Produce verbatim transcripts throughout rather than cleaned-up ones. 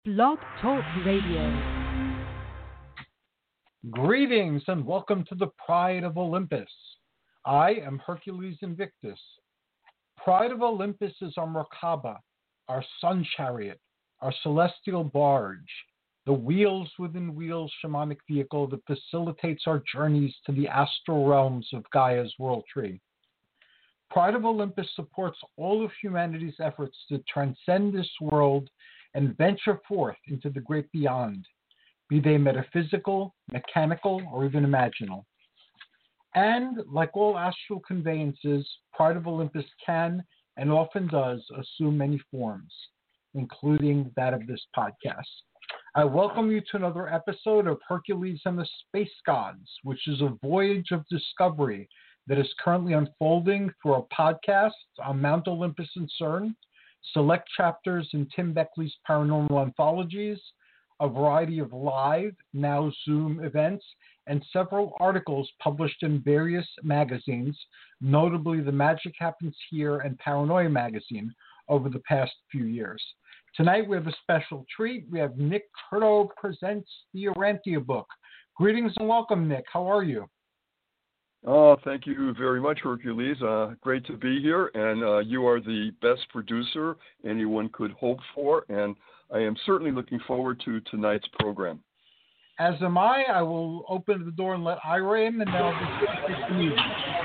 Blog Talk Radio. Greetings and welcome to the Pride of Olympus. I am Hercules Invictus. Pride of Olympus is our Merkaba, our sun chariot, our celestial barge, the wheels within wheels shamanic vehicle that facilitates our journeys to the astral realms of Gaia's world tree. Pride of Olympus supports all of humanity's efforts to transcend this world and venture forth into the great beyond, be they metaphysical, mechanical, or even imaginal. And like all astral conveyances, Pride of Olympus can and often does assume many forms, including that of this podcast. I welcome you to another episode of Hercules and the Space Gods, which is a voyage of discovery that is currently unfolding through our podcasts on Mount Olympus and CERN, select chapters in Tim Beckley's Paranormal Anthologies, a variety of live, now Zoom events, and several articles published in various magazines, notably the Magic Happens Here and Paranoia magazine over the past few years. Tonight we have a special treat. We have Nick Curto presents the Urantia book. Greetings and welcome, Nick. How are you? Oh, thank you very much, Hercules. Uh, great to be here, and uh, you are the best producer anyone could hope for, and I am certainly looking forward to tonight's program. As am I. I will open the door and let Ira in, and then I'll be with the music.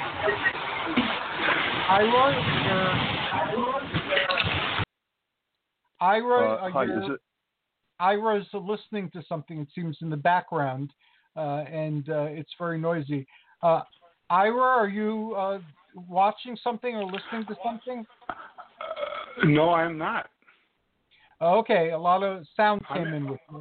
Ira, you're... Ira, uh, hi, you're... is it? Ira's listening to something, it seems, in the background, uh, and uh, it's very noisy. Uh, Ira, are you uh, watching something or listening to something? Uh, no, I'm not. Okay, a lot of sound came I'm, in with you.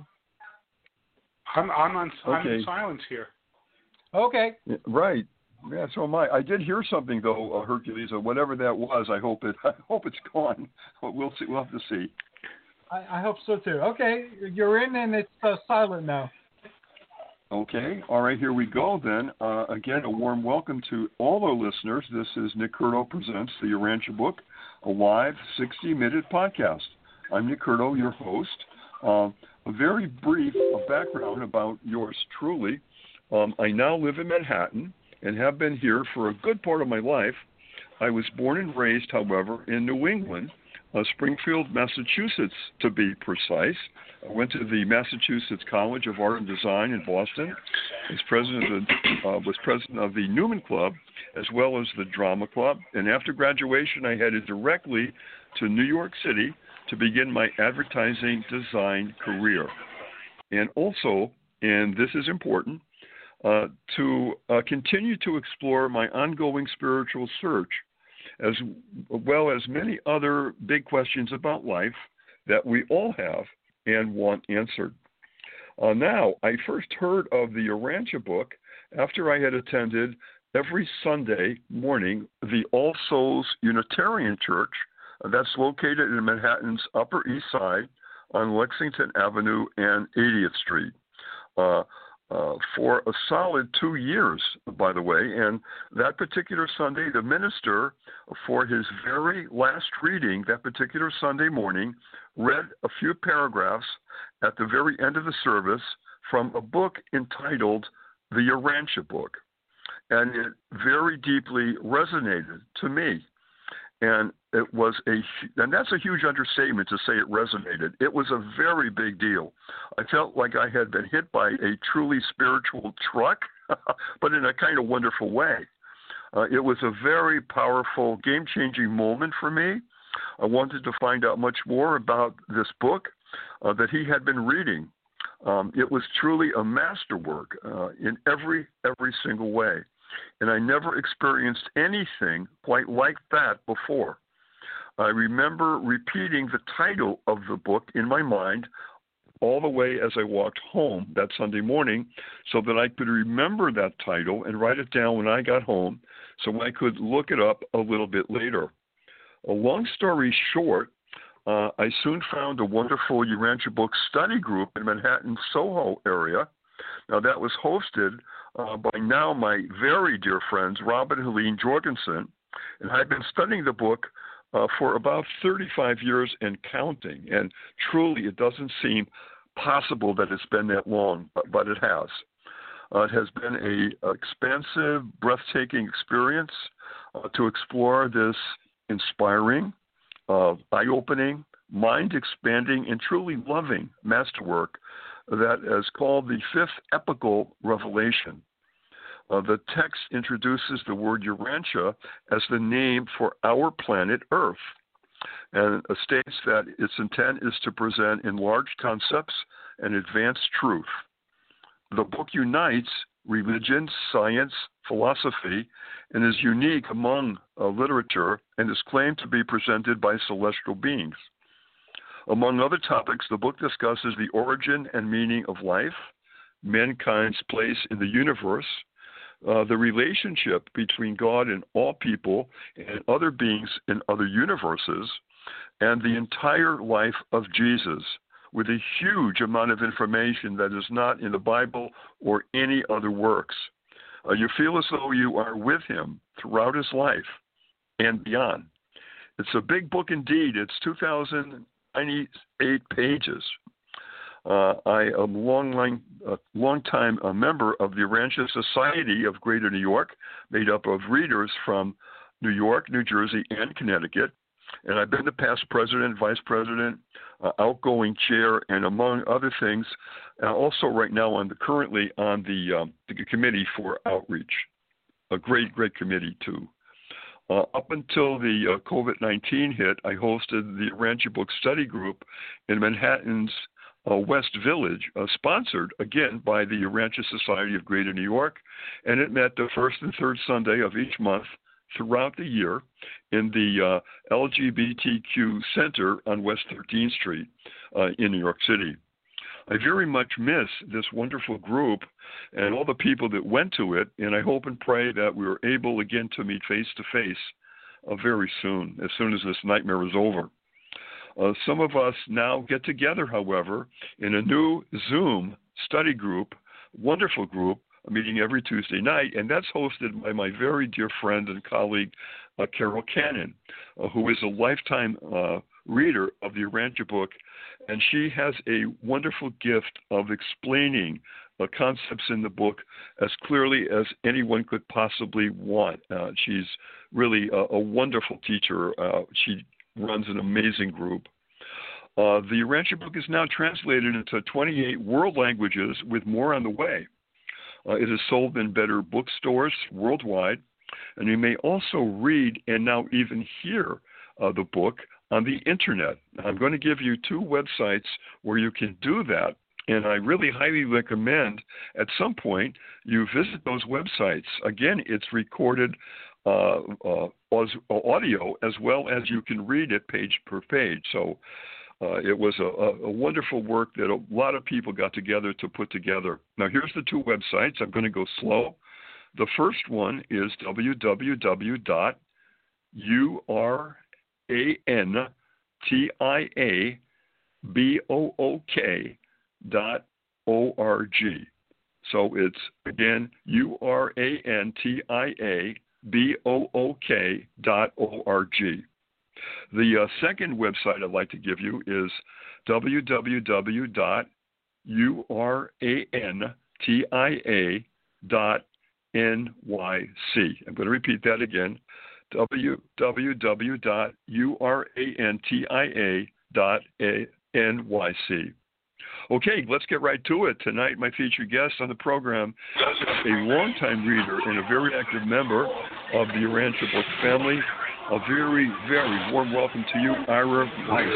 I'm, I'm on I'm okay. in silence here. Okay. Yeah, right. Yeah, so am I. I did hear something though, uh, Hercules, or whatever that was. I hope it. I hope it's gone. We'll see. We'll have to see. I, I hope so too. Okay, you're in, and it's uh, silent now. Okay. All right, here we go then. Uh, again, a warm welcome to all our listeners. This is Nick Curto Presents the Urantia Book, a live sixty-minute podcast. I'm Nick Curto, your host. Uh, a very brief uh, background about yours truly. Um, I now live in Manhattan and have been here for a good part of my life. I was born and raised, however, in New England, uh, Springfield, Massachusetts, to be precise. I went to the Massachusetts College of Art and Design in Boston. Was president of the, uh, was president of the Newman Club, as well as the Drama Club. And after graduation, I headed directly to New York City to begin my advertising design career. And also, and this is important, uh, to uh, continue to explore my ongoing spiritual search, as well as many other big questions about life that we all have and want answered. Uh, now, I first heard of the Urantia book after I had attended every Sunday morning the All Souls Unitarian Church. Uh, that's located in Manhattan's Upper East Side on Lexington Avenue and eightieth Street. Uh, Uh, for a solid two years, by the way. And that particular Sunday, the minister, for his very last reading that particular Sunday morning, read a few paragraphs at the very end of the service from a book entitled The Urantia Book. And it very deeply resonated to me. And it was a, and that's a huge understatement to say it resonated. It was a very big deal. I felt like I had been hit by a truly spiritual truck, but in a kind of wonderful way. Uh, it was a very powerful, game-changing moment for me. I wanted to find out much more about this book uh, that he had been reading. Um, it was truly a masterwork uh, in every, every single way. And I never experienced anything quite like that before. I remember repeating the title of the book in my mind all the way as I walked home that Sunday morning so that I could remember that title and write it down when I got home so I could look it up a little bit later. A long story short, uh, I soon found a wonderful Urantia book study group in Manhattan, Soho area. Now, that was hosted uh, by now my very dear friends, Robin and Helene Jorgensen, and I've been studying the book uh, for about thirty-five years and counting. And truly, it doesn't seem possible that it's been that long, but, but it has. Uh, it has been a expansive, breathtaking experience uh, to explore this inspiring, uh, eye-opening, mind-expanding, and truly loving masterwork that is called the Fifth Epical Revelation. Uh, the text introduces the word Urantia as the name for our planet Earth, and uh, states that its intent is to present enlarged concepts and advanced truth. The book unites religion, science, philosophy, and is unique among uh, literature and is claimed to be presented by celestial beings. Among other topics, the book discusses the origin and meaning of life, mankind's place in the universe, uh, the relationship between God and all people and other beings in other universes, and the entire life of Jesus, with a huge amount of information that is not in the Bible or any other works. Uh, you feel as though you are with him throughout his life and beyond. It's a big book indeed. It's two thousand ninety-eight pages. Uh, I am a long, long, uh, long time a member of the Urantia Society of Greater New York, made up of readers from New York, New Jersey, and Connecticut. And I've been the past president, vice president, uh, outgoing chair, and among other things, uh, also right now I'm currently on the, um, the committee for outreach, a great, great committee too. Uh, up until the uh, COVID nineteen hit, I hosted the Urantia Book Study Group in Manhattan's uh, West Village, uh, sponsored again by the Urantia Society of Greater New York, and it met the first and third Sunday of each month throughout the year in the uh, L G B T Q Center on West thirteenth Street uh, in New York City. I very much miss this wonderful group and all the people that went to it, and I hope and pray that we are able again to meet face-to-face uh, very soon, as soon as this nightmare is over. Uh, some of us now get together, however, in a new Zoom study group, wonderful group, meeting every Tuesday night, and that's hosted by my very dear friend and colleague, uh, Carol Cannon, uh, who is a lifetime uh, reader of the Urantia book, and she has a wonderful gift of explaining the concepts in the book as clearly as anyone could possibly want. Uh, she's really a, a wonderful teacher. Uh, she runs an amazing group. Uh, the Urantia book is now translated into twenty-eight world languages with more on the way. Uh, it is sold in better bookstores worldwide, and you may also read and now even hear uh, the book on the internet. I'm going to give you two websites where you can do that, and I really highly recommend at some point you visit those websites. Again, it's recorded uh, uh, as audio as well as you can read it page per page. So uh, it was a, a wonderful work that a lot of people got together to put together. Now, here's the two websites. I'm going to go slow. The first one is w w w dot u r a n t i a b o o k dot o r g. So it's, again, U R A N T I A B O O K dot O R G. The uh, second website I'd like to give you is w w w dot u r a n t i a dot n y c. I'm going to repeat that again, w w w dot u r a n t i a dot n y c. Okay, let's get right to it. Tonight, my featured guest on the program is a longtime reader and a very active member of the Urantia book family. A very, very warm welcome to you, Ira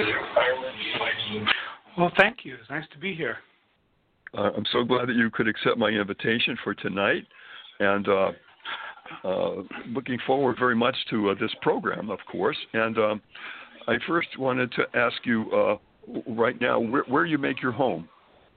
Weiss. Well, thank you. It's nice to be here. Uh, I'm so glad that you could accept my invitation for tonight, and uh, uh, looking forward very much to uh, this program, of course. And um, I first wanted to ask you uh, right now where, where you make your home.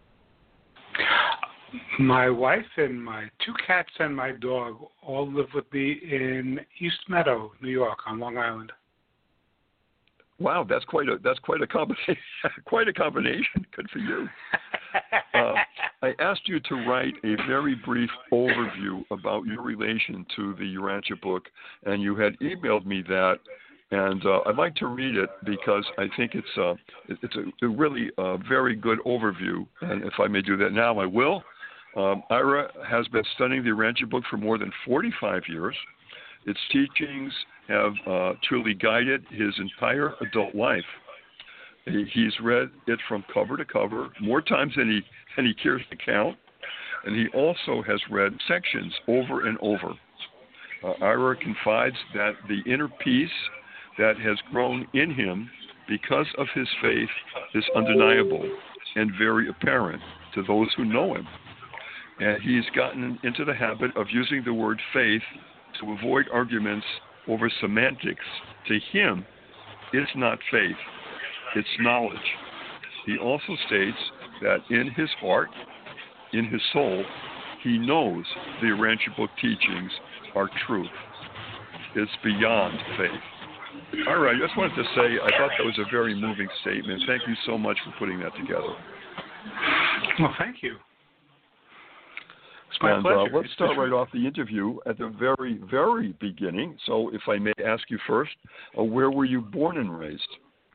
My wife and my two cats and my dog all live with me in East Meadow, New York, on Long Island. Wow, that's quite a that's quite a combination. quite a combination. Good for you. Uh, I asked you to write a very brief overview about your relation to the Urantia book, and you had emailed me that And uh, I'd like to read it because I think it's uh, it's a, a really uh, very good overview. And if I may do that now, I will. Um, Ira has been studying the Urantia book for more than forty-five years. Its teachings have uh, truly guided his entire adult life. He's read it from cover to cover more times than he, than he cares to count. And he also has read sections over and over. Uh, Ira confides that the inner peace that has grown in him because of his faith is undeniable and very apparent to those who know him. And he's gotten into the habit of using the word faith to avoid arguments over semantics. To him, it's not faith, it's knowledge. He also states that in his heart, in his soul, he knows the Urantia book teachings are truth. It's beyond faith. All right, I just wanted to say I thought that was a very moving statement. Thank you so much for putting that together. Well, thank you. It's my and pleasure. Uh, let's it's start right off the interview at the very, very beginning. So if I may ask you first, uh, where were you born and raised?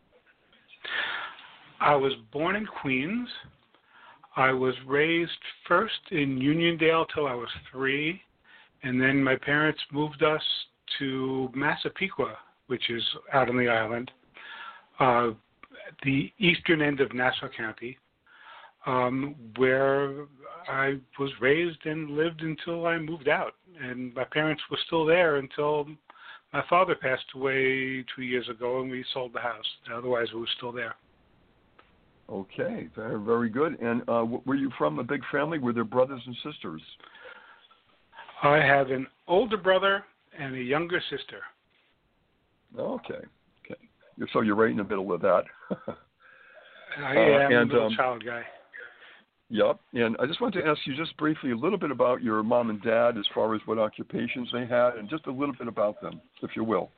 I was born in Queens. I was raised first in Uniondale till I was three, and then my parents moved us to Massapequa, which is out on the island, uh, at the eastern end of Nassau County, um, where I was raised and lived until I moved out. And my parents were still there until my father passed away two years ago, and we sold the house. Otherwise, it was still there. Okay, very, very good. And uh, were you from a big family? Were there brothers and sisters? I have an older brother and a younger sister. Okay, okay. So you're right in the middle of that. I am uh, and, a middle um, child guy. Yep. And I just wanted to ask you just briefly a little bit about your mom and dad as far as what occupations they had and just a little bit about them, if you will.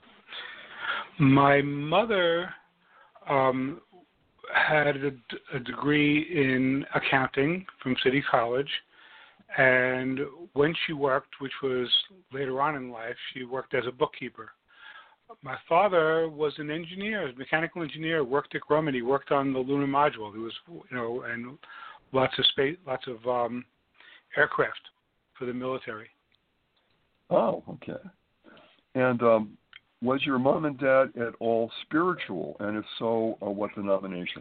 My mother um, had a, a degree in accounting from City College, and when she worked, which was later on in life, she worked as a bookkeeper. My father was an engineer, a mechanical engineer, worked at Grumman. He worked on the lunar module. He was, you know, and lots of space, lots of um, aircraft for the military. Oh, okay. And um, was your mom and dad at all spiritual? And if so, uh, what denomination?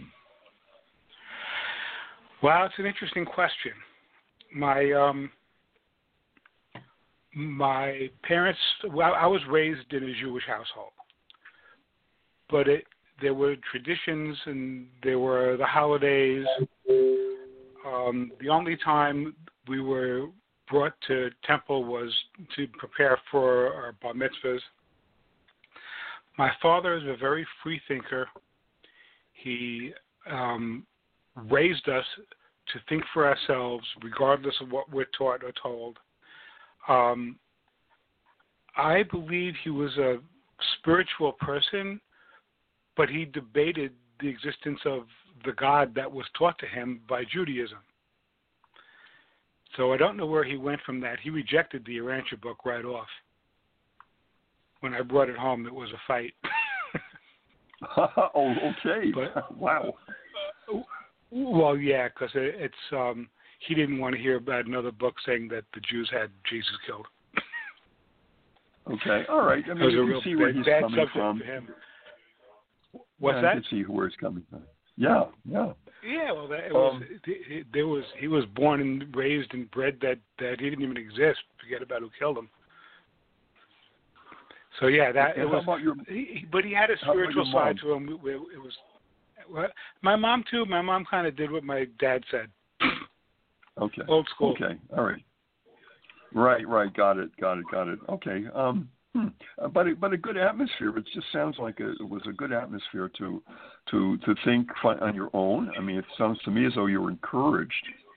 Well, it's an interesting question. My um, my parents, well, I was raised in a Jewish household, but it there were traditions and there were the holidays. Um, the only time we were brought to temple was to prepare for our bar mitzvahs. My father is a very free thinker. He um, raised us to think for ourselves, regardless of what we're taught or told. Um, I believe he was a spiritual person, but he debated the existence of the God that was taught to him by Judaism. So I don't know where he went from that. He rejected the Urantia book right off. When I brought it home, it was a fight. Oh, okay. But, wow. Uh, well, yeah, because it, it's um, he didn't want to hear about another book saying that the Jews had Jesus killed. Okay, all right. I mean, you can see where bad, he's bad coming from. For him. What's yeah, that? I can see where he's coming from. Yeah, yeah. Yeah, well, that, it was um, it, it, there was he was born and raised and bred that that he didn't even exist. Forget about who killed him. So yeah, that and it was. How about your, he, but he had a spiritual side to him. It was. Well, my mom too. My mom kind of did what my dad said. Okay. Old school. Okay. All right. Right. Right. Got it. Got it. Got it. Okay. Um. Hmm. Uh, but a, but a good atmosphere. It just sounds like a, it was a good atmosphere to to to think on your own. I mean, it sounds to me as though you were encouraged.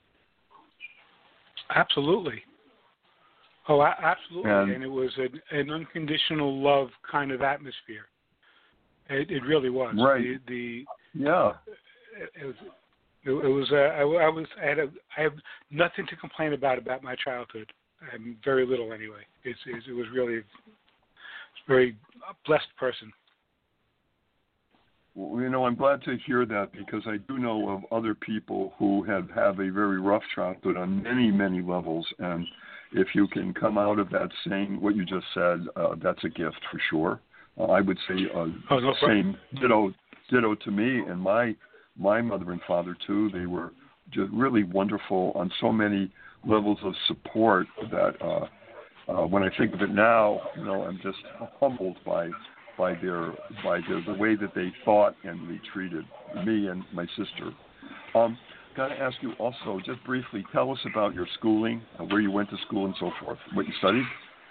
Absolutely. Oh, absolutely. And, and it was an, an unconditional love kind of atmosphere. It, it really was. Right. The, the yeah. It, it was. It, it was. Uh, I, I was. I had. A, I have nothing to complain about about my childhood. Um, very little, anyway. It's, it's. It was really very blessed person. Well, you know, I'm glad to hear that because I do know of other people who have, have a very rough childhood on many, many levels. And if you can come out of that saying what you just said, uh, that's a gift for sure. Uh, I would say uh, oh, no same ditto, ditto to me and my my mother and father too. They were just really wonderful on so many levels of support that uh, uh, when I think of it now, you know, I'm just humbled by. by their by their, the way that they thought and they treated me and my sister. Um, got to ask you also, just briefly, tell us about your schooling, uh, where you went to school and so forth, what you studied.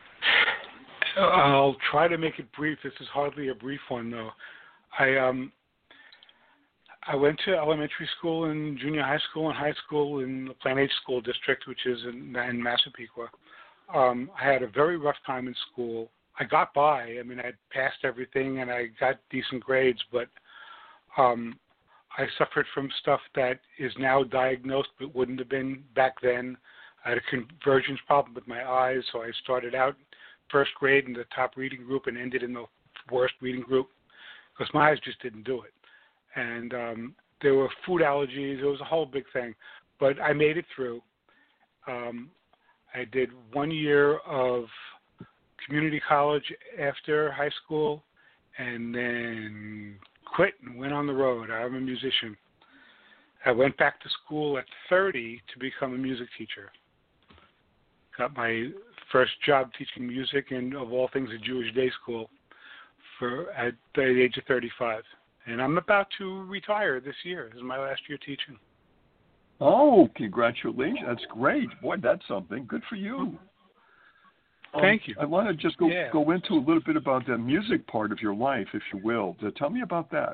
I'll try to make it brief. This is hardly a brief one, though. I um I went to elementary school and junior high school and high school in the Plant H School District, which is in, in Massapequa. Um, I had a very rough time in school. I got by. I mean, I passed everything and I got decent grades, but um, I suffered from stuff that is now diagnosed but wouldn't have been back then. I had a convergence problem with my eyes, so I started out first grade in the top reading group and ended in the worst reading group because my eyes just didn't do it. And um, there were food allergies. It was a whole big thing, but I made it through. Um, I did one year of community college after high school and then quit and went on the road. I'm a musician. I went back to school at thirty to become a music teacher. Got my first job teaching music and, of all things, a Jewish day school for at the age of thirty-five. And I'm about to retire this year. This is my last year teaching. Oh, congratulations. That's great. Boy, that's something. Good for you. Um, Thank you. I want to just go yeah. go into a little bit about the music part of your life, if you will. Tell me about that.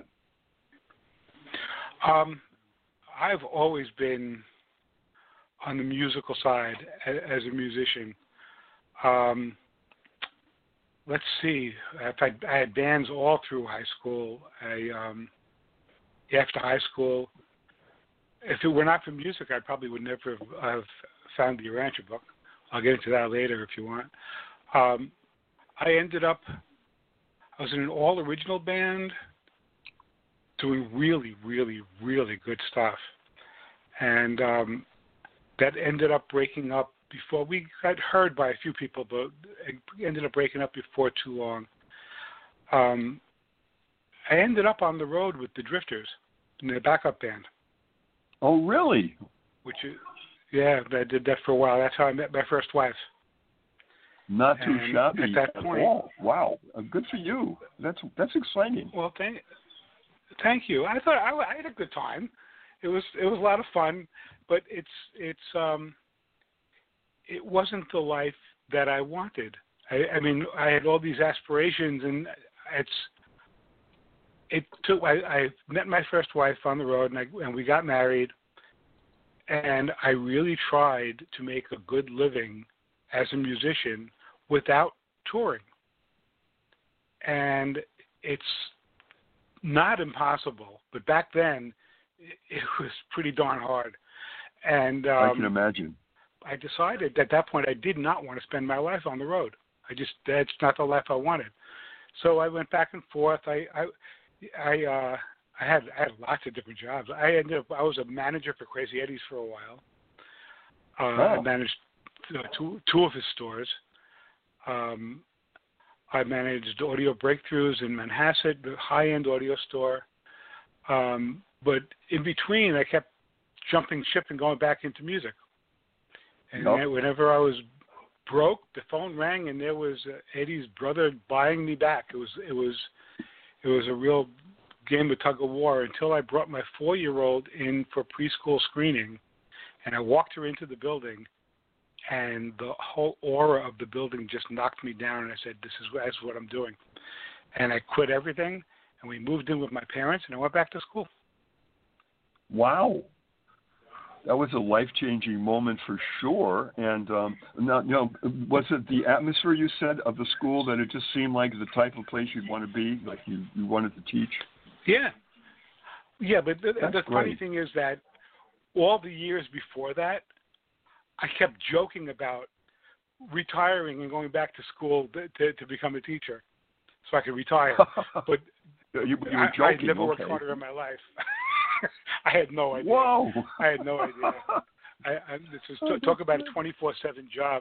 Um, I've always been on the musical side as a musician. Um, let's see. I've had, I had bands all through high school. I um, after high school, if it were not for music, I probably would never have, have found the Urantia book. I'll get into that later if you want. Um, I ended up, I was in an all-original band doing really, really, really good stuff. And um, that ended up breaking up before, we got heard by a few people, but it ended up breaking up before too long. Um, I ended up on the road with the Drifters in their backup band. Oh, really? Which is, yeah, I did that for a while. That's how I met my first wife. Not too and shabby at that point, at all. Wow, uh, good for you. That's that's exciting. Well, thank, thank you. I thought I, I had a good time. It was it was a lot of fun, but it's it's um, it wasn't the life that I wanted. I, I mean, I had all these aspirations, and it's it took. I, I met my first wife on the road, and, I, and we got married. And I really tried to make a good living as a musician without touring. And it's not impossible, but back then it, it was pretty darn hard. And um, I can imagine. I decided at that point I did not want to spend my life on the road. I just, that's not the life I wanted. So I went back and forth. I, I, I, uh, I had I had lots of different jobs. I ended up I was a manager for Crazy Eddie's for a while. Uh, oh. I managed uh, two two of his stores. Um, I managed Audio Breakthroughs in Manhasset, the high-end audio store. Um, but in between, I kept jumping ship and going back into music. And Nope. whenever I was broke, the phone rang, and there was uh, Eddie's brother buying me back. It was it was it was a real game of tug of war until I brought my four-year-old in for preschool screening, and I walked her into the building, and the whole aura of the building just knocked me down, and I said, this is, this is what I'm doing. And I quit everything, and we moved in with my parents, and I went back to school. Wow. That was a life-changing moment for sure. And um, now, you know, was it the atmosphere you said of the school that it just seemed like the type of place you'd want to be, like you, you wanted to teach? Yeah. Yeah, but the, the funny great. thing is that all the years before that, I kept joking about retiring and going back to school to, to, to become a teacher. so I could retire. But you, you were I, joking. I never worked okay. harder in my life. I had no idea. Whoa! I had no idea. I, I, this is t- talk about a twenty-four seven job.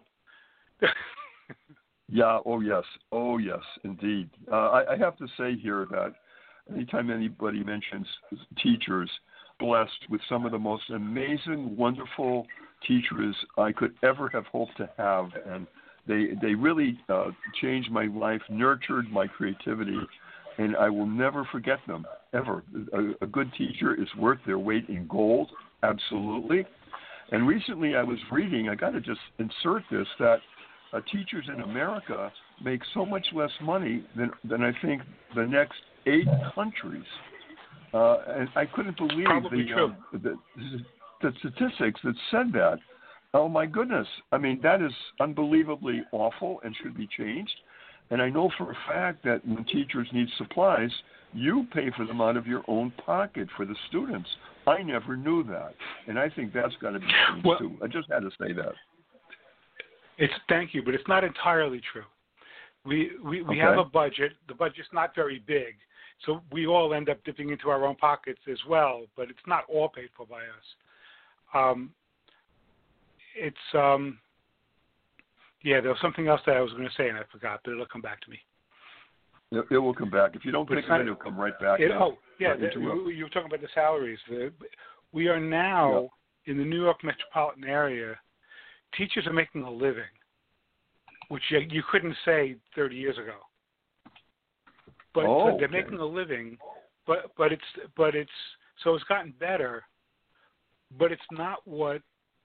Yeah. Oh yes. Oh yes. Indeed. Uh, I, I have to say here that anytime anybody mentions teachers, blessed with some of the most amazing, wonderful teachers I could ever have hoped to have, and they they really uh, changed my life, nurtured my creativity, and I will never forget them ever. A, a good teacher is worth their weight in gold, absolutely. And recently, I was reading. I got to just insert this that. Uh, teachers in America make so much less money than than I think the next eight countries, uh, and I couldn't believe the, um, the the statistics that said that. Oh my goodness! I mean, that is unbelievably awful and should be changed. And I know for a fact that when teachers need supplies, you pay for them out of your own pocket for the students. I never knew that, and I think that's got to be changed well, too. I just had to say that. It's thank you, but it's not entirely true. We we, we okay. have a budget. The budget's not very big, so we all end up dipping into our own pockets as well. But it's not all paid for by us. Um, it's um, yeah. There was something else that I was going to say and I forgot, but it'll come back to me. It, it will come back. If you don't but think of it, it'll come right back. It, oh yeah, uh, the, you, you were talking about the salaries. The, we are now yeah. in the New York metropolitan area. Teachers are making a living, which you, you couldn't say thirty years ago. But oh, so they're okay. making a living, but but it's but it's so it's gotten better, but it's not what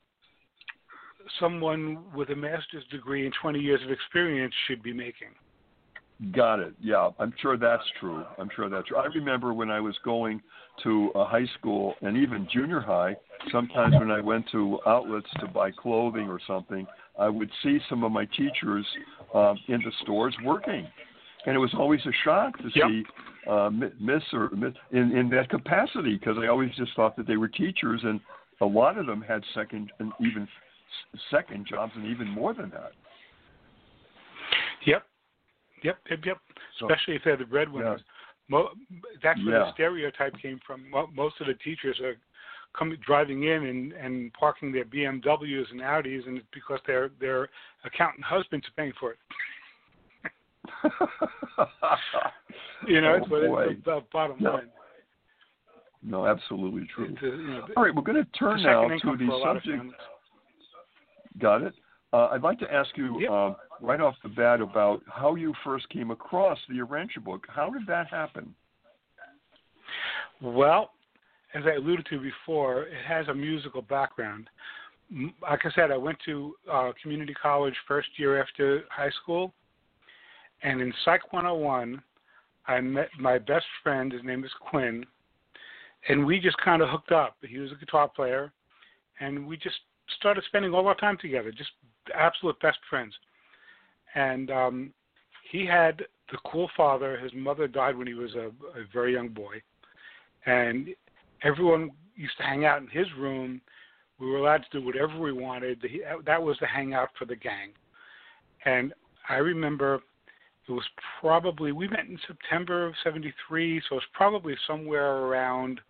someone with a master's degree and twenty years of experience should be making. Got it. Yeah, I'm sure that's true. I'm sure that's true. I remember when I was going to a high school and even junior high, sometimes when I went to outlets to buy clothing or something, I would see some of my teachers um, in the stores working. And it was always a shock to yep. see uh, miss or miss in, in that capacity, because I always just thought that they were teachers, and a lot of them had second and even second jobs and even more than that. Yep. Yep, yep, yep. So, especially if they're the breadwinners. Yeah. Mo- that's where yeah. the stereotype came from. Mo- most of the teachers are coming, driving in and, and parking their B M Ws and Audis, and it's because their their accountant husbands are paying for it. you know, oh, it's, what it's the, the bottom no. line. No, absolutely true. A, you know, All right, we're going to turn now to the subject. Got it. Uh, I'd like to ask you yep. uh, right off the bat about how you first came across the Urantia book. How did that happen? Well, as I alluded to before, it has a musical background. Like I said, I went to uh, community college first year after high school, and in Psych one oh one, I met my best friend. His name is Quinn, and we just kind of hooked up. He was a guitar player, and we just started spending all our time together, just absolute best friends. And um, he had the cool father. His mother died when he was a, a very young boy. And everyone used to hang out in his room. We were allowed to do whatever we wanted. That was the hangout for the gang. And I remember it was probably, we met in September of seventy-three, so it was probably somewhere around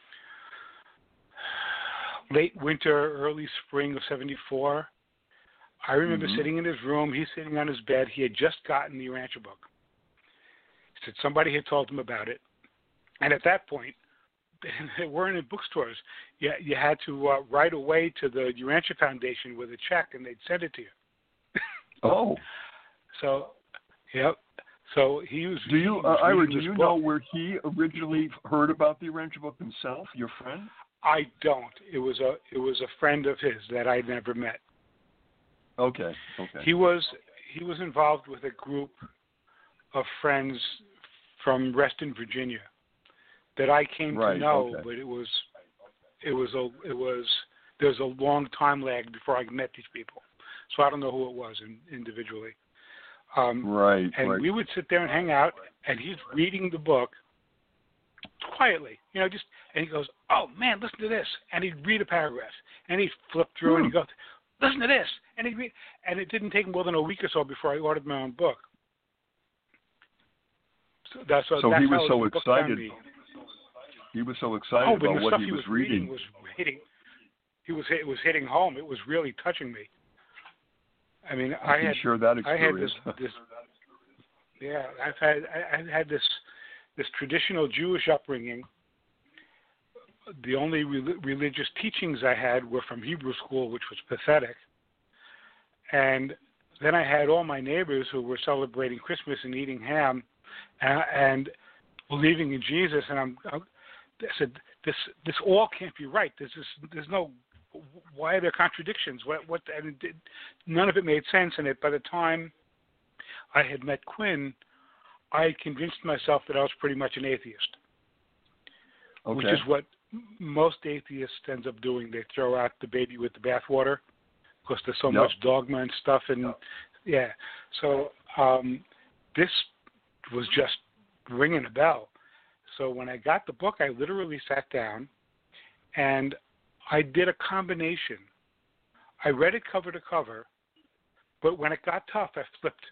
late winter, early spring of seventy-four. I remember mm-hmm. sitting in his room. He's sitting on his bed. He had just gotten the Urantia book. He said somebody had told him about it. And at that point, they weren't in bookstores. You, you had to uh, write away to the Urantia Foundation with a check, and they'd send it to you. oh. So, yep. So he was. Do you, was uh, Ira, do you book. know where he originally heard about the Urantia book himself, your friend? I don't. It was a it was a friend of his that I never met. Okay. Okay. He was he was involved with a group of friends from Reston, Virginia, that I came right, to know, okay. but it was it was a it was there's a long time lag before I met these people, so I don't know who it was in, individually. Um, right. And right. we would sit there and hang out, and he's reading the book quietly, you know, just and he goes, "Oh man, listen to this," and he'd read a paragraph, and he'd flip through, hmm. and he'd go, "Listen to this," and he'd read, and it didn't take more than a week or so before I ordered my own book. That's what, so that's he was how so the book found excited. me. He was so excited oh, but about the what stuff he he was, was reading. was hitting. He was it was hitting home. It was really touching me. I mean, I, I can had share that I had experience. this, this yeah, I've had I, I've had this this traditional Jewish upbringing. The only re- religious teachings I had were from Hebrew school, which was pathetic. And then I had all my neighbors who were celebrating Christmas and eating ham, and, and believing in Jesus. And I'm, I said, this this all can't be right. There's just, there's no. Why are there contradictions? What what? And it did, none of it made sense. And it by the time I had met Quinn, I had convinced myself that I was pretty much an atheist, Okay. which is what most atheists ends up doing. They throw out the baby with the bathwater because there's so Yep. much dogma and stuff. And yeah, so um, this was just ringing a bell. So when I got the book, I literally sat down and I did a combination. I read it cover to cover, but when it got tough, I flipped.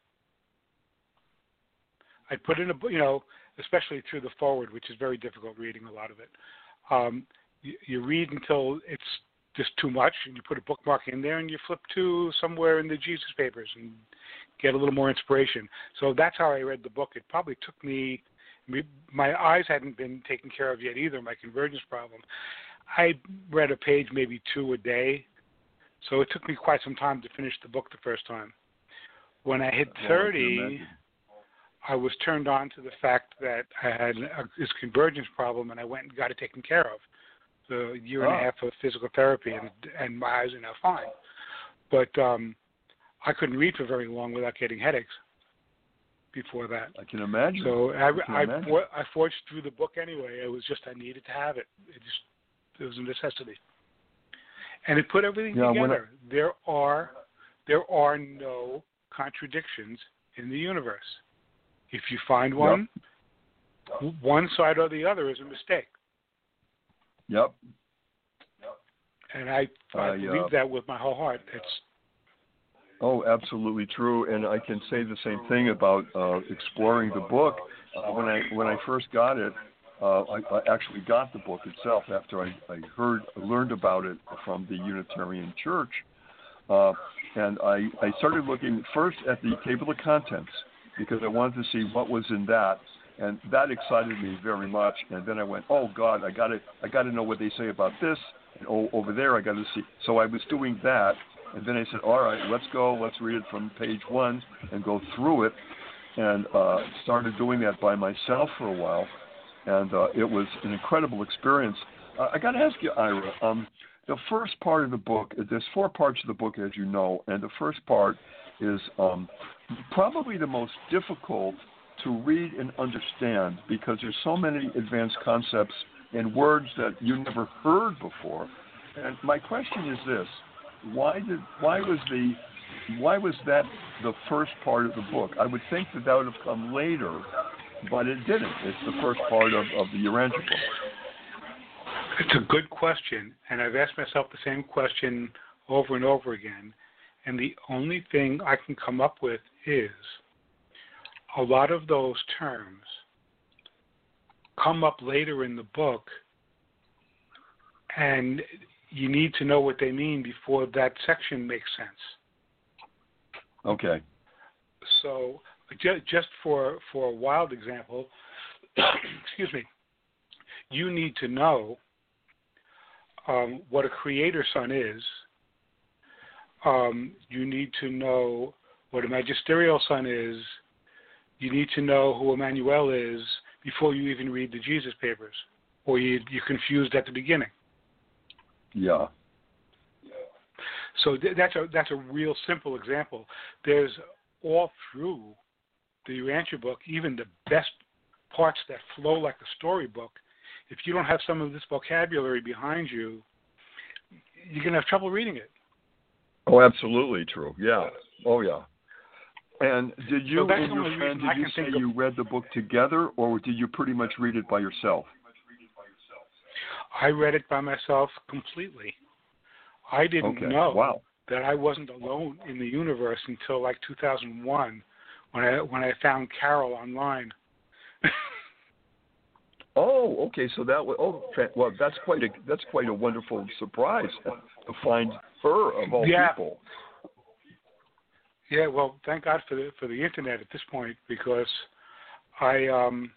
I put in a, you know, especially through the forward, which is very difficult reading a lot of it. Um, you, you read until it's just too much, and you put a bookmark in there, and you flip to somewhere in the Jesus papers and get a little more inspiration. So that's how I read the book. It probably took me, my eyes hadn't been taken care of yet either, my convergence problem. I read a page, maybe two a day, so it took me quite some time to finish the book the first time. When I hit thirty, I was turned on to the fact that I had a, this convergence problem, and I went and got it taken care of. The year and Oh. a half of physical therapy, and and my eyes are now fine. But um, I couldn't read for very long without getting headaches before that. I can imagine. So I, can I, imagine. for, I forged through the book anyway. It was just I needed to have it. It just it was a necessity, and it put everything Yeah, when together. I, there are there are no contradictions in the universe. If you find one, yep. one side or the other is a mistake. Yep. And I, I uh, believe yeah. that with my whole heart. It's Oh, absolutely true. And I can say the same thing about uh, exploring the book. Uh, when I when I first got it, uh, I, I actually got the book itself after I, I heard learned about it from the Unitarian Church, uh, and I, I started looking first at the table of contents because I wanted to see what was in that, and that excited me very much. And then I went, oh God, I got to I got to know what they say about this, and oh, over there I got to see. So I was doing that. And then I said, all right, let's go. Let's read it from page one and go through it. And uh, started doing that by myself for a while. And uh, it was an incredible experience. Uh, I got to ask you, Ira, um, the first part of the book, there's four parts of the book, as you know. And the first part is um, probably the most difficult to read and understand because there's so many advanced concepts and words that you never heard before. And my question is this. Why did why was the why was that the first part of the book? I would think that that would have come later, but it didn't. It's the first part of, of the Urantia book. It's a good question, and I've asked myself the same question over and over again. And the only thing I can come up with is a lot of those terms come up later in the book, and you need to know what they mean before that section makes sense. Okay. So ju- just for, for a wild example, excuse me, you need to know um, what a creator son is. Um, you need to know what a magisterial son is. You need to know who Emmanuel is before you even read the Jesus papers, or you, you're confused at the beginning. Yeah. So th- that's a that's a real simple example. There's all through the Urantia book, even the best parts that flow like a storybook. If you don't have some of this vocabulary behind you, you're going to have trouble reading it. Oh, absolutely true. Yeah. Oh, yeah. And did you so and your friend, did you say of, you read the book together, or did you pretty much read it by yourself? I read it by myself completely. I didn't okay. know wow. that I wasn't alone in the universe until like two thousand one when I when I found Carol online. Oh, okay. So that was oh, well, that's quite a that's quite a wonderful surprise to find her of all yeah. people. Yeah, well, thank God for the for the internet at this point, because I um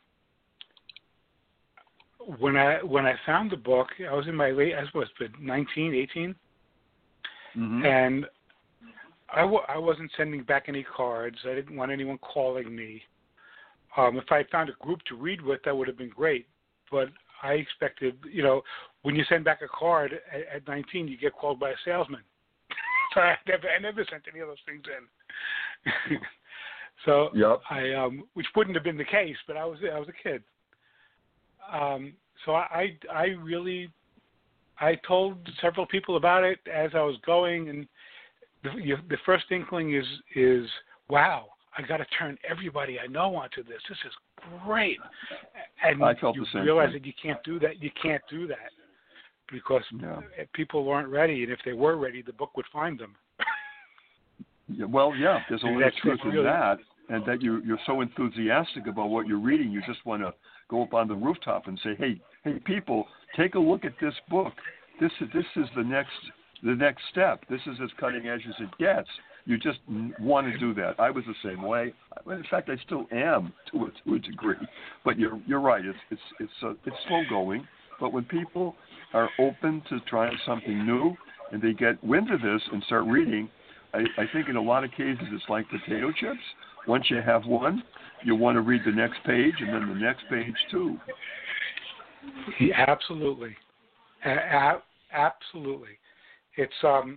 when I when I found the book, I was in my late I was nineteen, eighteen, mm-hmm. and I, w- I wasn't sending back any cards. I didn't want anyone calling me. Um, if I had found a group to read with, that would have been great. But I expected, you know, when you send back a card at, at nineteen, you get called by a salesman. So I never, I never sent any of those things in. so yep. I, um, which wouldn't have been the case, but I was, I was a kid. Um, so I, I really, I told several people about it as I was going, and the, you, the first inkling is, is wow. I got to turn everybody I know onto this. This is great. And I felt you the same realize thing. that you can't do that. You can't do that because no. people weren't ready. And if they were ready, the book would find them. yeah, well, yeah, there's a lot of truth in really, that. And that you, you're so enthusiastic about what you're reading, you just want to go up on the rooftop and say, hey, hey, people, take a look at this book. This is, this is the next the next step. This is as cutting edge as it gets. You just want to do that. I was the same way. In fact, I still am to a, to a degree. But you're you're right. It's it's it's uh, it's slow going. But when people are open to trying something new and they get wind of this and start reading, I, I think in a lot of cases it's like potato chips. Once you have one, you want to read the next page and then the next page too. Yeah, absolutely, a- absolutely. It's um.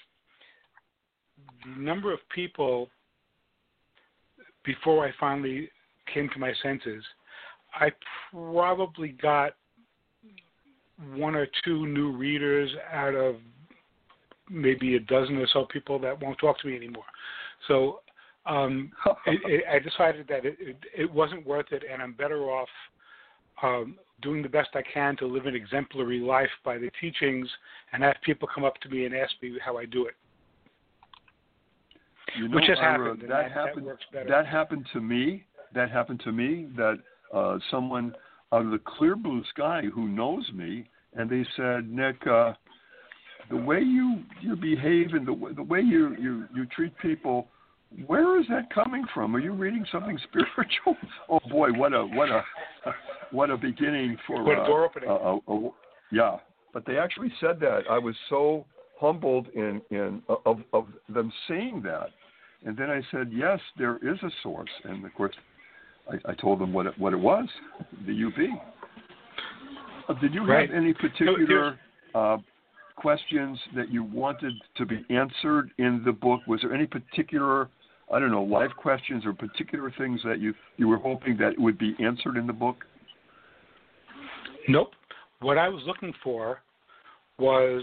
The number of people, before I finally came to my senses, I probably got one or two new readers out of maybe a dozen or so people that won't talk to me anymore. So um, it, it, I decided that it, it, it wasn't worth it, and I'm better off um, doing the best I can to live an exemplary life by the teachings and have people come up to me and ask me how I do it. You know, Which has Ira, happened, and that, that, happened. that works better. That happened to me. That happened to me. That uh, someone out of the clear blue sky who knows me, and they said, Nick, uh, the way you, you behave and the way, the way you, you, you treat people, where is that coming from? Are you reading something spiritual? Oh boy, what a what a what a beginning for what a door opening. Uh, uh, uh, uh, yeah, but they actually said that. I was so humbled in, in of, of them saying that. And then I said, yes, there is a source. And, of course, I, I told them what it, what it was, the U B. Uh, did you right. have any particular uh, questions that you wanted to be answered in the book? Was there any particular, I don't know, life questions or particular things that you, you were hoping that would be answered in the book? Nope. What I was looking for was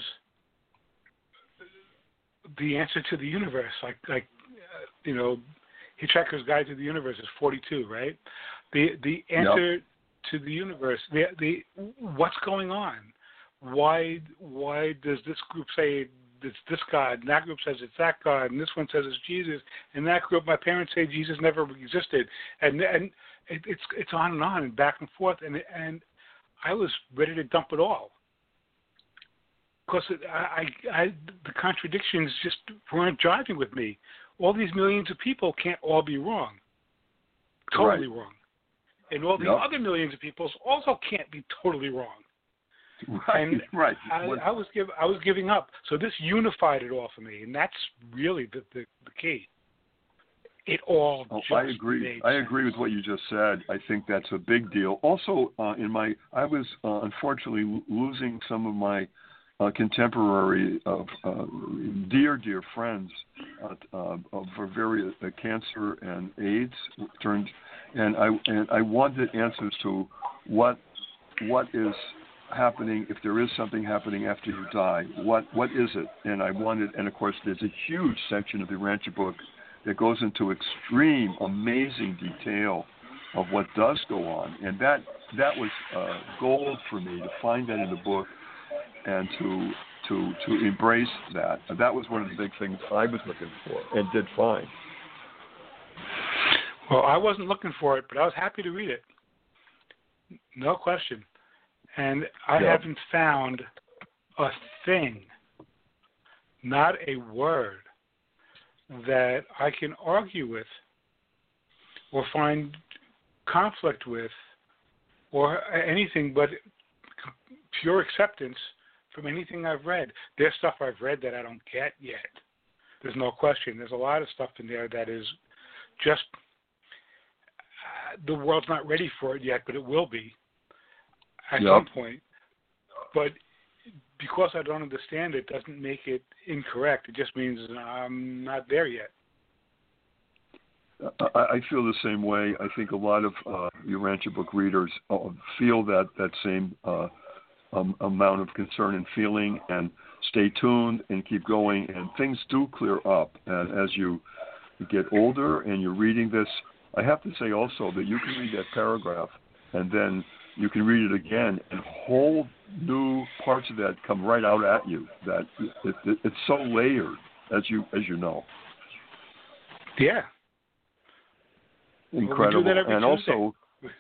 the answer to the universe, like like uh, you know, Hitchhiker's Guide to the Universe is forty-two, right? The the answer yep. to the universe, the the what's going on? Why why does this group say it's this God, and that group says it's that God, and this one says it's Jesus, and that group, my parents say Jesus never existed, and and it, it's it's on and on and back and forth, and and I was ready to dump it all. Because I, I, I, the contradictions just weren't jiving with me. All these millions of people can't all be wrong, totally right. wrong, and all the yep. other millions of people also can't be totally wrong. Right, and right. I, I was give, I was giving up. So this unified it all for me, and that's really the the, the key. It all. Oh, just I agree. Made I sense. agree with what you just said. I think that's a big deal. Also, uh, in my, I was uh, unfortunately losing some of my uh, contemporary, uh, uh, dear, dear friends uh, uh, for various uh, cancer and AIDS turned, and I and I wanted answers to what what is happening, if there is something happening after you die. What what is it? And I wanted, and of course, there's a huge section of the Urantia book that goes into extreme, amazing detail of what does go on, and that that was uh, gold for me to find that in the book and to to to embrace that. That was one of the big things I was looking for and did find. Well, I wasn't looking for it, but I was happy to read it. No question. And I Yeah. haven't found a thing, not a word, that I can argue with or find conflict with or anything but pure acceptance from anything I've read. There's stuff I've read that I don't get yet. There's no question. There's a lot of stuff in there that is just, uh, the world's not ready for it yet, but it will be at Yep. some point. But because I don't understand it doesn't make it incorrect. It just means I'm not there yet. I, I feel the same way. I think a lot of uh, Urantia book readers uh, feel that that same uh, um, amount of concern and feeling, and stay tuned and keep going. And things do clear up. And as you get older and you're reading this, I have to say also that you can read that paragraph and then you can read it again, and whole new parts of that come right out at you. That it, it, it's so layered, as you as you know. Yeah. Incredible. Well, we do that every and Tuesday. also,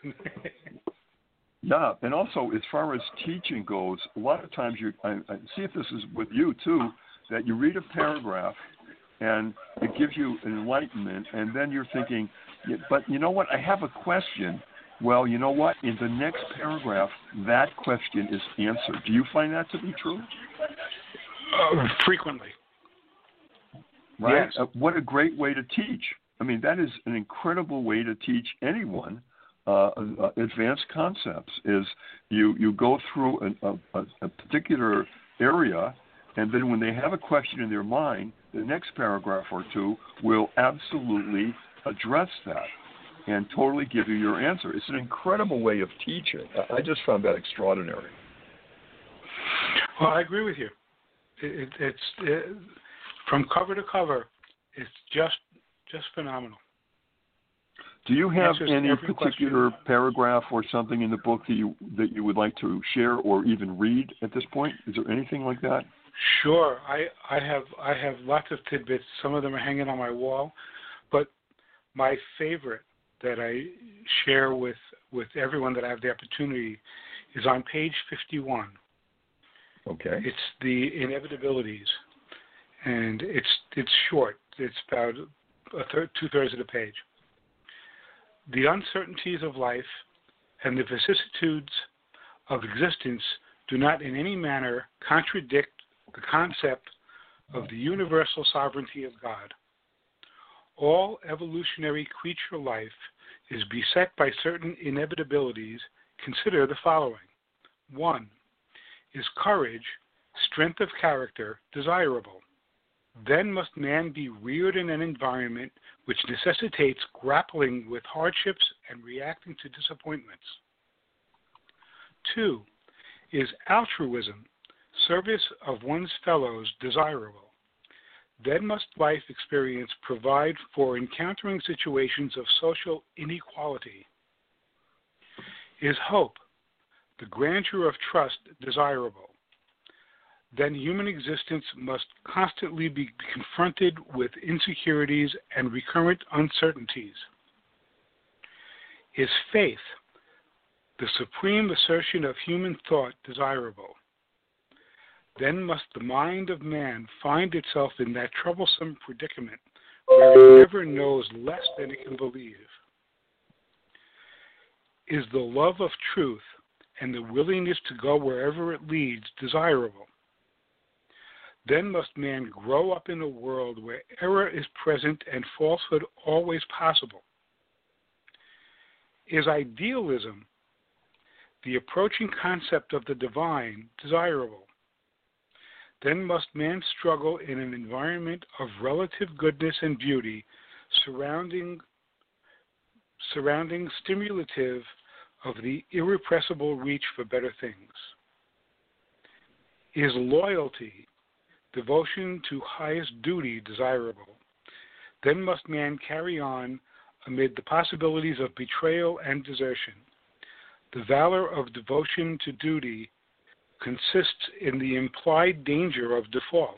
yeah, and also as far as teaching goes, a lot of times you I, I see if this is with you too, that you read a paragraph and it gives you enlightenment, and then you're thinking, yeah, but you know what? I have a question. Well, you know what? In the next paragraph, that question is answered. Do you find that to be true? Uh, frequently. Right? Yes. Uh, what a great way to teach. I mean, that is an incredible way to teach anyone uh, uh, advanced concepts, is you, you go through an, a, a particular area, and then when they have a question in their mind, the next paragraph or two will absolutely address that and totally give you your answer. It's an incredible way of teaching. I just found that extraordinary. Well, I agree with you. It, it, it's it, from cover to cover, it's just just phenomenal. Do you have Answers any every particular question. paragraph or something in the book that you that you would like to share or even read at this point? Is there anything like that? Sure, I, I have I have lots of tidbits. Some of them are hanging on my wall, but my favorite that I share with, with everyone that I have the opportunity is on page fifty-one. Okay. It's the inevitabilities, and it's it's short. It's about a third, two-thirds of the page. The uncertainties of life and the vicissitudes of existence do not in any manner contradict the concept of the universal sovereignty of God. All evolutionary creature life is beset by certain inevitabilities. Consider the following. One, is courage, strength of character, desirable? Then must man be reared in an environment which necessitates grappling with hardships and reacting to disappointments. Two, is altruism, service of one's fellows, desirable? Then must life experience provide for encountering situations of social inequality. Is hope, the grandeur of trust, desirable? Then human existence must constantly be confronted with insecurities and recurrent uncertainties. Is faith, the supreme assertion of human thought, desirable? Then must the mind of man find itself in that troublesome predicament where it never knows less than it can believe. Is the love of truth and the willingness to go wherever it leads desirable? Then must man grow up in a world where error is present and falsehood always possible. Is idealism, the approaching concept of the divine, desirable? Then must man struggle in an environment of relative goodness and beauty, surrounding, surrounding stimulative of the irrepressible reach for better things. Is loyalty, devotion to highest duty, desirable? Then must man carry on amid the possibilities of betrayal and desertion. The valor of devotion to duty consists in the implied danger of default.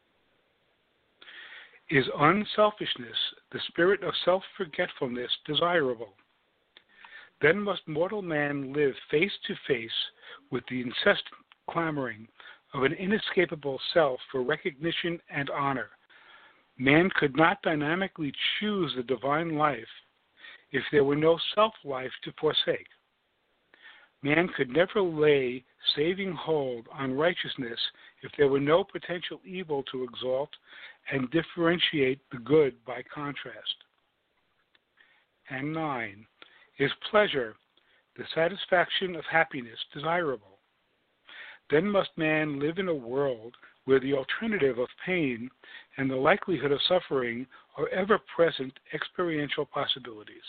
Is unselfishness, the spirit of self-forgetfulness, desirable? Then must mortal man live face to face with the incessant clamoring of an inescapable self for recognition and honor. Man could not dynamically choose the divine life if there were no self-life to forsake. Man could never lay saving hold on righteousness if there were no potential evil to exalt and differentiate the good by contrast. And nine, is pleasure, the satisfaction of happiness, desirable? Then must man live in a world where the alternative of pain and the likelihood of suffering are ever-present experiential possibilities.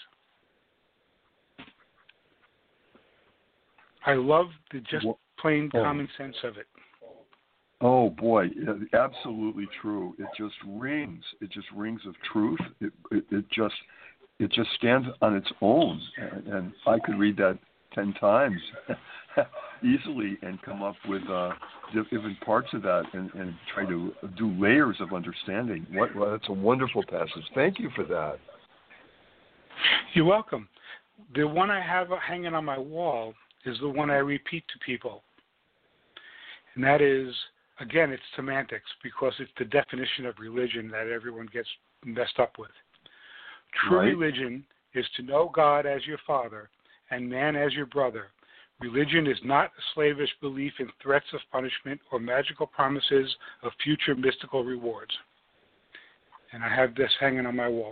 I love the just plain common sense of it. Oh boy, absolutely true. It just rings. It just rings of truth. It, it, it just it just stands on its own, and, and I could read that ten times easily and come up with uh, different parts of that and, and try to do layers of understanding. What, well, that's a wonderful passage. Thank you for that. You're welcome. The one I have hanging on my wall is the one I repeat to people, and that is, again, it's semantics because it's the definition of religion that everyone gets messed up with. True Right. religion is to know God as your father and man as your brother. Religion is not a slavish belief in threats of punishment or magical promises of future mystical rewards. And I have this hanging on my wall.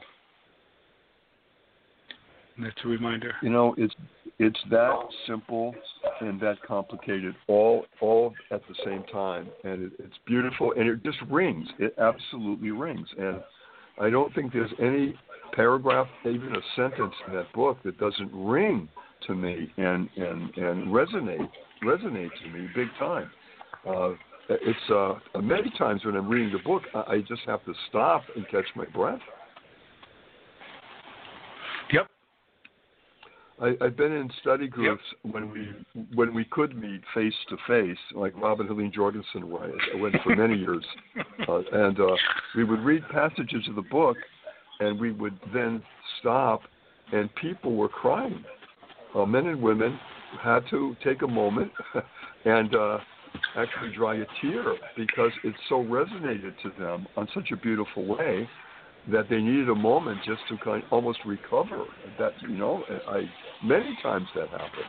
And that's a reminder. You know, it's it's that simple and that complicated, all all at the same time, and it, it's beautiful, and it just rings. It absolutely rings, and I don't think there's any paragraph, even a sentence in that book that doesn't ring to me and and and resonate resonate to me big time. Uh, it's uh, many times when I'm reading the book, I, I just have to stop and catch my breath. Yep. I, I've been in study groups yep. when we when we could meet face to face, like Robin Helene Jorgensen went. I went for many years, uh, and uh, we would read passages of the book, and we would then stop, and people were crying. Uh, men and women had to take a moment and uh, actually dry a tear because it so resonated to them on such a beautiful way that they needed a moment just to kind of almost recover. That, you know, I many times that happened.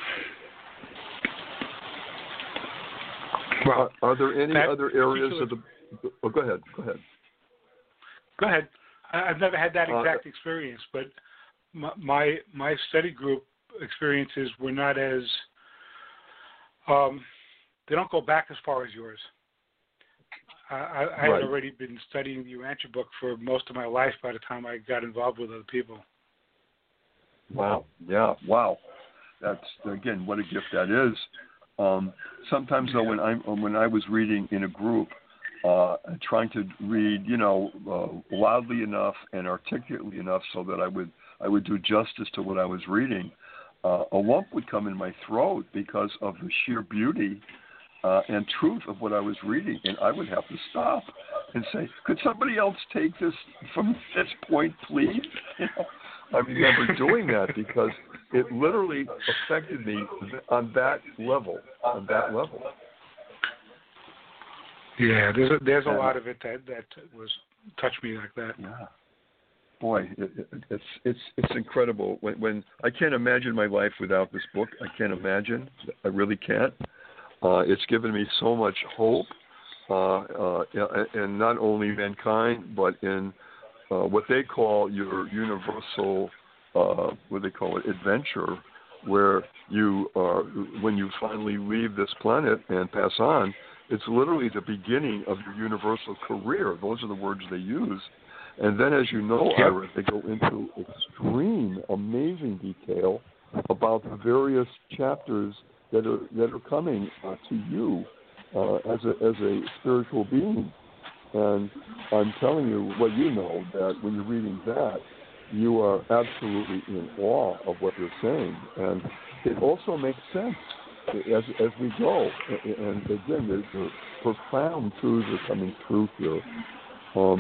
Well, are, are there any other areas particular... of the? Oh, go ahead. Go ahead. Go ahead. I've never had that exact uh, experience, but my, my my study group experiences were not as um, they don't go back as far as yours. I, I, I had right. already been studying the Urantia book for most of my life by the time I got involved with other people. Wow. Yeah. Wow. That's, again, what a gift that is. Um, sometimes, though, when I when I was reading in a group, uh, trying to read, you know, uh, loudly enough and articulately enough so that I would I would do justice to what I was reading, uh, a lump would come in my throat because of the sheer beauty Uh, and truth of what I was reading, and I would have to stop and say, could somebody else take this from this point, please? You know, I remember doing that because it literally affected me on that level, on that level. Yeah, there's a, there's a lot of it that, that was touched me like that. Yeah. Boy, it, it, it's it's it's incredible. When, when I can't imagine my life without this book, I can't imagine. I really can't. Uh, it's given me so much hope, uh, uh, and not only mankind, but in uh, what they call your universal, uh, what they call it, adventure, where you are, when you finally leave this planet and pass on, it's literally the beginning of your universal career. Those are the words they use. And then, as you know, yep. Ira, they go into extreme, amazing detail about the various chapters that are that are coming uh, to you uh, as a as a spiritual being. And I'm telling you what you know, that when you're reading that, you are absolutely in awe of what they're saying. And it also makes sense as as we go. And again, there's the profound truths are coming through here. Um,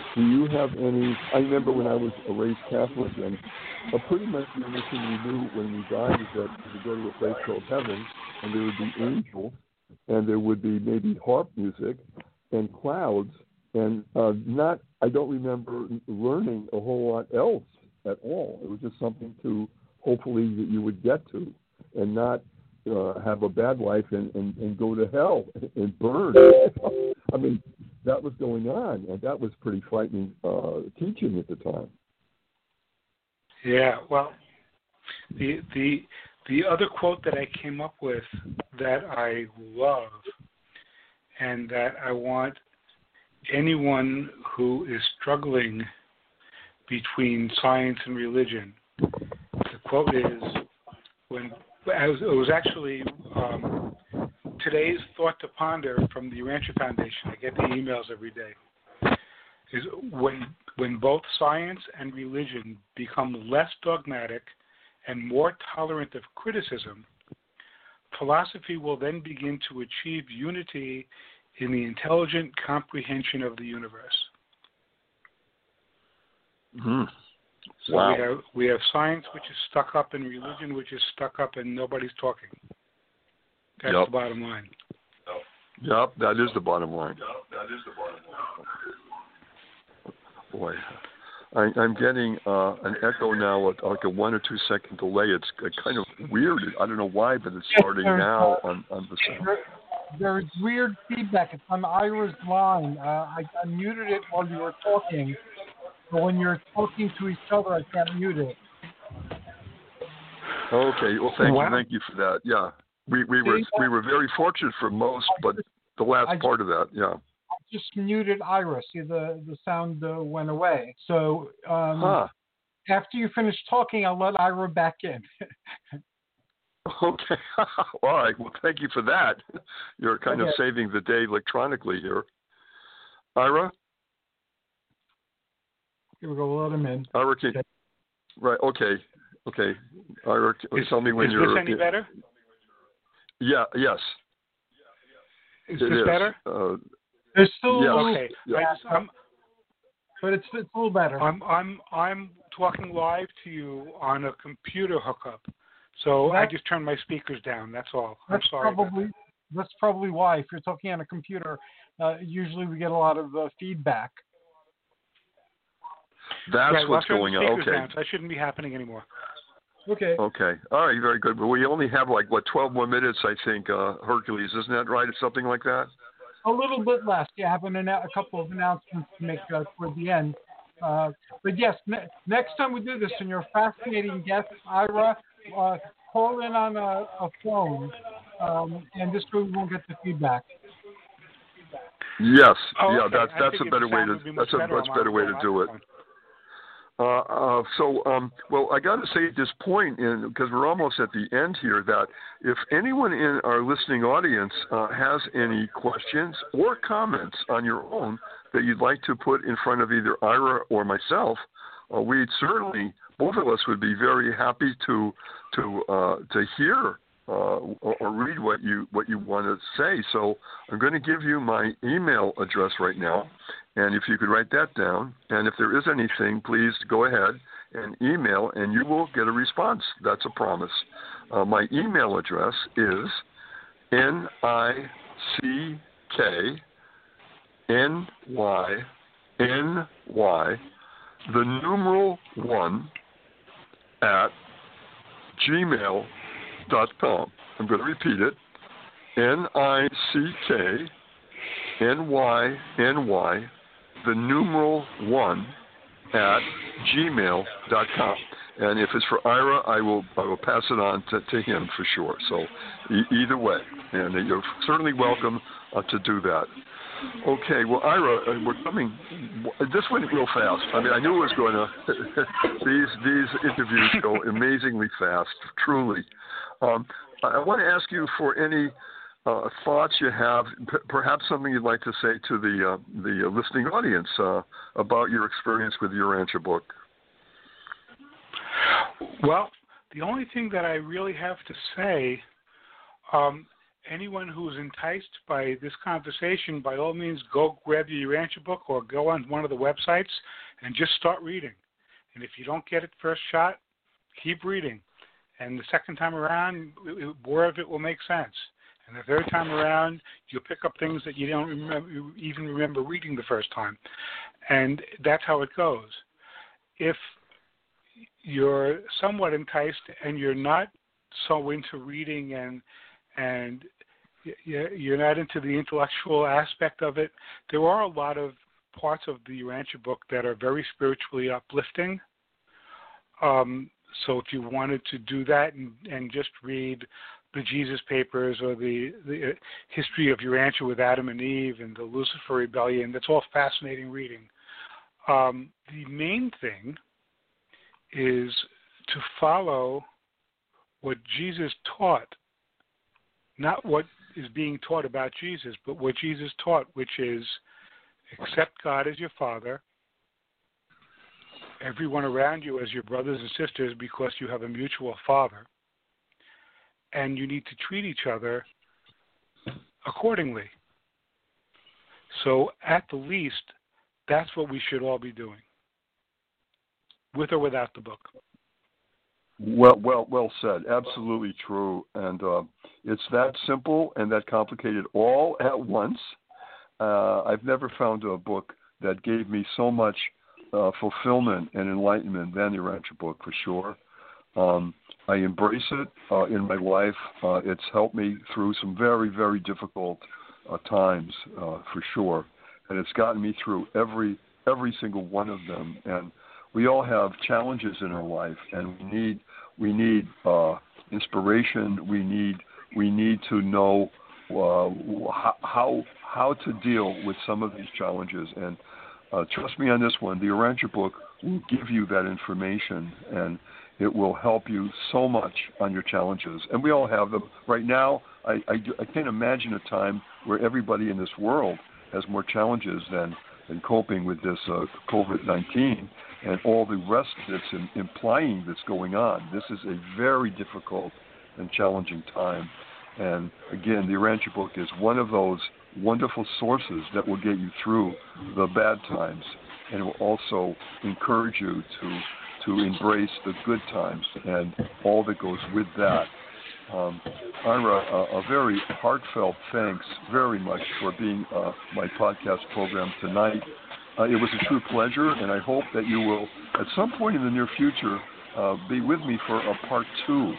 do you have any? I remember when I was a raised Catholic, and uh, pretty much the only thing we knew when we died is that we would go to a place called heaven, and there would be angels, and there would be maybe harp music and clouds, and uh, not. I don't remember learning a whole lot else at all. It was just something to hopefully that you would get to, and not uh, have a bad life and, and, and go to hell and burn. I mean, that was going on, and that was pretty frightening uh, teaching at the time. Yeah, well, the the the other quote that I came up with that I love, and that I want anyone who is struggling between science and religion, the quote is, when it was actually um, today's thought to ponder from the Urantia Foundation. I get the emails every day. Is when when both science and religion become less dogmatic and more tolerant of criticism, philosophy will then begin to achieve unity in the intelligent comprehension of the universe. Mm-hmm. So wow. we have we have science which is stuck up and religion which is stuck up and nobody's talking. That's yep. the bottom line. Yep, that is the bottom line. Yep, that is the bottom line. Boy, I, I'm getting uh, an echo now, like a one or two second delay. It's kind of weird. I don't know why, but it's starting now on, on the sound. There's weird feedback. It's on Ira's line. Uh, I, I muted it while you were talking, but when you're talking to each other, I can't mute it. Okay. Well, thank wow. you. Thank you for that. Yeah, we we were we were very fortunate for most, but the last just, part of that, yeah. I just muted Ira. See, the the sound uh, went away. So um, huh. after you finish talking, I'll let Ira back in. Okay. All right. Well, thank you for that. You're kind okay. of saving the day electronically here. Ira? Here we go. We'll let him in. Ira, can, okay. Right. Okay. Okay. Ira, is, tell me when is you're... Is this any better? Yeah. Yes. Is it this is. better? Uh, There's still yes. a little... Okay. Yeah. I just, I'm, but it's, it's a little better. I'm, I'm, I'm talking live to you on a computer hookup. So that's, I just turned my speakers down. That's all. That's I'm sorry. probably that's probably why. If you're talking on a computer, uh, usually we get a lot of uh, feedback. That's right, what's well, going on. Okay. Down, so that shouldn't be happening anymore. Okay. Okay. All right. Very good. But we only have like what twelve more minutes, I think. Uh, Hercules, isn't that right? Or something like that. A little bit less. Yeah, I have an, a couple of announcements to make uh, toward the end. Uh, but yes, ne- next time we do this, and you're a fascinating guest, Ira. Uh, call in on a, a phone, um, and this way we won't get the feedback. Yes, oh, yeah, okay. that's I that's a better way to that's a better much better way to do it. Uh, uh, so, um, well, I got to say at this point, because we're almost at the end here, that if anyone in our listening audience uh, has any questions or comments on your own that you'd like to put in front of either Ira or myself, uh, we'd certainly, both of us would be very happy to to uh, to hear uh, or, or read what you what you want to say. So I'm going to give you my email address right now, and if you could write that down, and if there is anything, please go ahead and email, and you will get a response. That's a promise. Uh, my email address is N I C K N Y N Y, the numeral one, at gmail dot com. I'm going to repeat it. N I C K N Y N Y, the numeral one, at gmail dot com. And if it's for Ira, I will I will pass it on to, to him for sure. So e- either way, and you're certainly welcome uh, to do that. Okay, well, Ira, uh, we're coming. This went real fast. I mean, I knew it was going to. these these interviews go amazingly fast, truly. Um, I, I want to ask you for any uh, thoughts you have, p- perhaps something you'd like to say to the uh, the uh, listening audience uh, about your experience with your Urantia book. Well, the only thing that I really have to say, um, anyone who is enticed by this conversation, by all means, go grab your Urantia book or go on one of the websites and just start reading. And if you don't get it first shot, keep reading. And the second time around, more of it will make sense. And the third time around, you'll pick up things that you don't remember, you even remember reading the first time. And that's how it goes. If you're somewhat enticed and you're not so into reading and and you're not into the intellectual aspect of it, there are a lot of parts of the Urantia book that are very spiritually uplifting. Um, so if you wanted to do that and, and just read the Jesus Papers or the, the history of Urantia with Adam and Eve and the Lucifer Rebellion, that's all fascinating reading. Um, the main thing is to follow what Jesus taught, not what is being taught about Jesus, but what Jesus taught, which is accept God as your Father, everyone around you as your brothers and sisters because you have a mutual Father, and you need to treat each other accordingly. So at the least, that's what we should all be doing, with or without the book. Well, well, well said. Absolutely true. And uh, it's that simple and that complicated all at once. Uh, I've never found a book that gave me so much uh, fulfillment and enlightenment than the Urantia book, for sure. Um, I embrace it uh, in my life. Uh, it's helped me through some very, very difficult uh, times, uh, for sure. And it's gotten me through every every single one of them. And we all have challenges in our life, and we need we need uh, inspiration. We need we need to know uh, how how to deal with some of these challenges. And uh, trust me on this one, the Urantia book will give you that information, and it will help you so much on your challenges. And we all have them. Right now, I, I, I can't imagine a time where everybody in this world has more challenges than, than coping with this uh, COVID nineteen and all the rest that's in, implying that's going on. This is a very difficult and challenging time. And again, the Urantia book is one of those wonderful sources that will get you through the bad times, and it will also encourage you to to embrace the good times and all that goes with that. Um, Ira, a, a very heartfelt thanks very much for being uh, my podcast program tonight. Uh, it was a true pleasure, and I hope that you will, at some point in the near future, uh, be with me for a part two.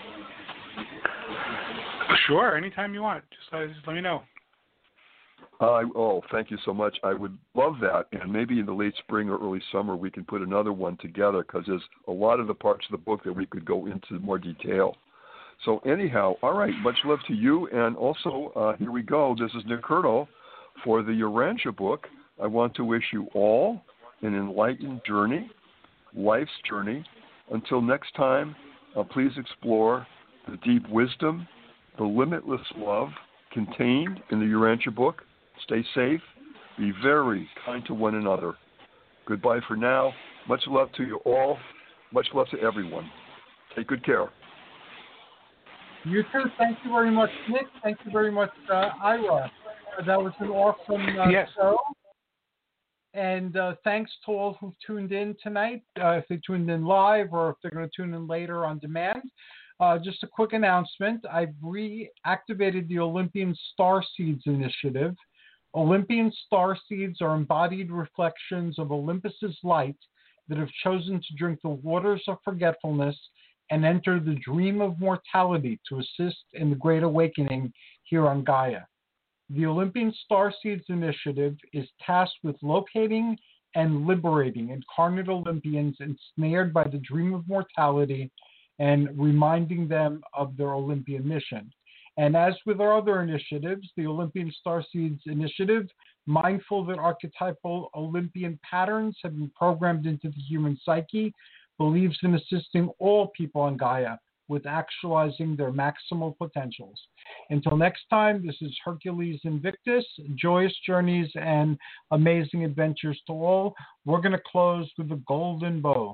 Sure, anytime you want. Just, uh, just let me know. Uh, oh, thank you so much. I would love that, and maybe in the late spring or early summer we can put another one together, because there's a lot of the parts of the book that we could go into more detail. So anyhow, all right, much love to you, and also uh, here we go. This is Nick Curto for the Urantia book. I want to wish you all an enlightened journey, life's journey. Until next time, uh, please explore the deep wisdom, the limitless love contained in the Urantia book. Stay safe. Be very kind to one another. Goodbye for now. Much love to you all. Much love to everyone. Take good care. You too. Thank you very much, Nick. Thank you very much, uh, Ira. Uh, that was an awesome uh, yes. show. And uh, thanks to all who tuned in tonight. Uh, if they tuned in live or if they're going to tune in later on demand. Uh, just a quick announcement. I've reactivated the Olympian Star Seeds initiative. Olympian star seeds are embodied reflections of Olympus's light that have chosen to drink the waters of forgetfulness and enter the dream of mortality to assist in the great awakening here on Gaia. The Olympian Star Seeds initiative is tasked with locating and liberating incarnate Olympians ensnared by the dream of mortality and reminding them of their Olympian mission. And as with our other initiatives, the Olympian Star Seeds initiative, mindful that archetypal Olympian patterns have been programmed into the human psyche, believes in assisting all people on Gaia with actualizing their maximal potentials. Until next time, this is Hercules Invictus. Joyous journeys and amazing adventures to all. We're going to close with the golden bow.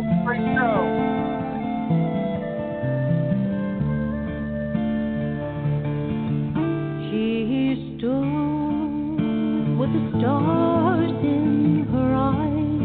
Golden Great Show. She stood with the stars in her eyes,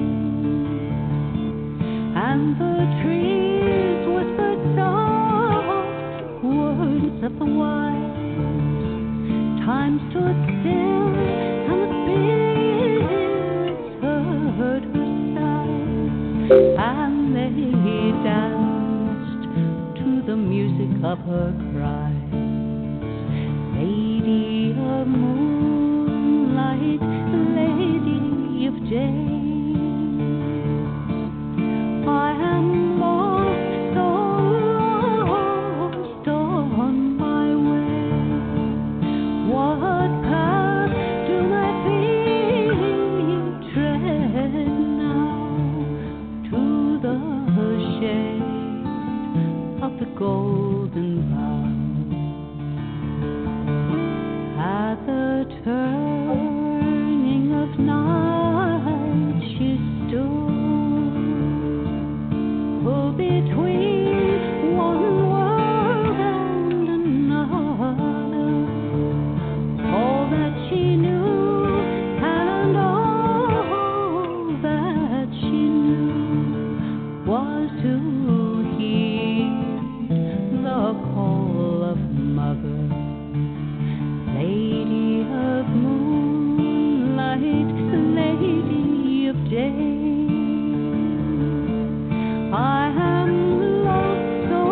and the trees whispered soft words of the wise. Time stood still, and the spirits heard her sigh, and they danced to the music of her cry. Lady of moonlight, lady of day, I am lost, so lost on my way. What path do my feet tread now? To the shade of the golden bough. At the turning of night she stood, pulled between one world and another. All that she knew and all that she knew was to heed the call of mother. Lady of moonlight, lady of day, I am lost, so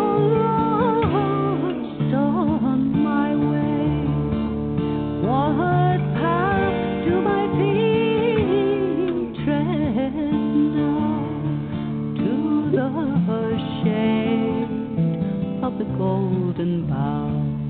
lost on my way. What path do my feet tread now? To the shade of the golden bough.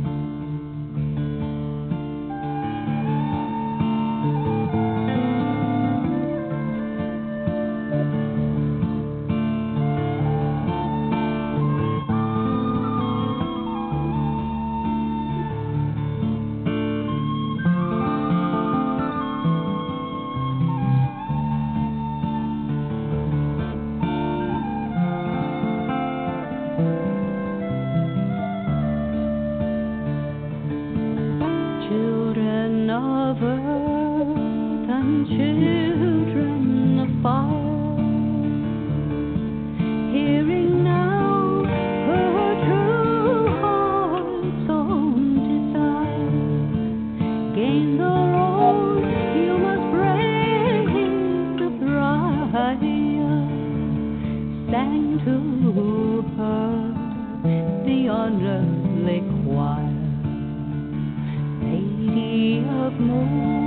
Children of earth and children of fire, hearing now her true heart's own desire. Gain the road, you must break the briar. Sang to her the unearthly choir. Lady of moon.